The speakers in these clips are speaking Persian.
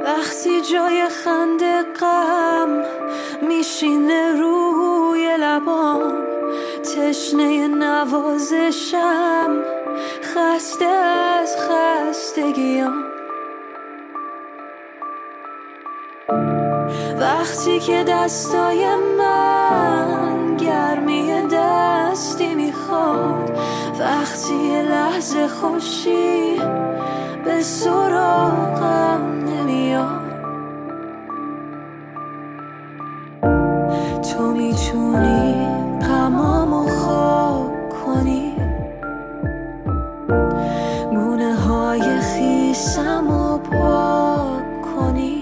وقتی جای خنده غم میشینه روی لبام، تشنه نوازشم، خسته از خستگیام. وقتی که دستای من گرمی دستی میخواد، وقتی یه لحظه خوشی به سراغم نمیاد، تو میتونی غمامو خواب کنی، گونه های خیسمو پاک کنی،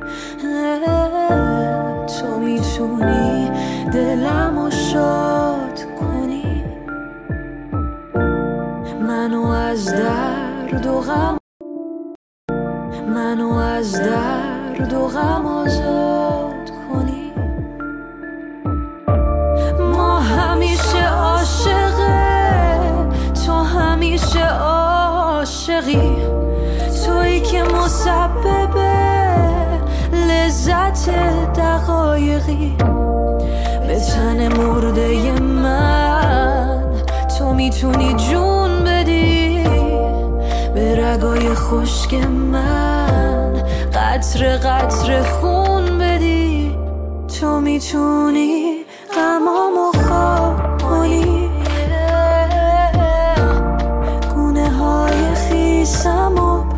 تو میتونی دلمو شاد کنی، منو از درد و غم آزاد کنی. ما همیشه عاشقه، تو همیشه عاشقی، تویی که مسبب لذت دقایقی. به تن مرده من تو میتونی جون بدی، به رگای خشک من قطره قطره خون بدی، تو میتونی غمامو خواب کنی، گونه های خیسمو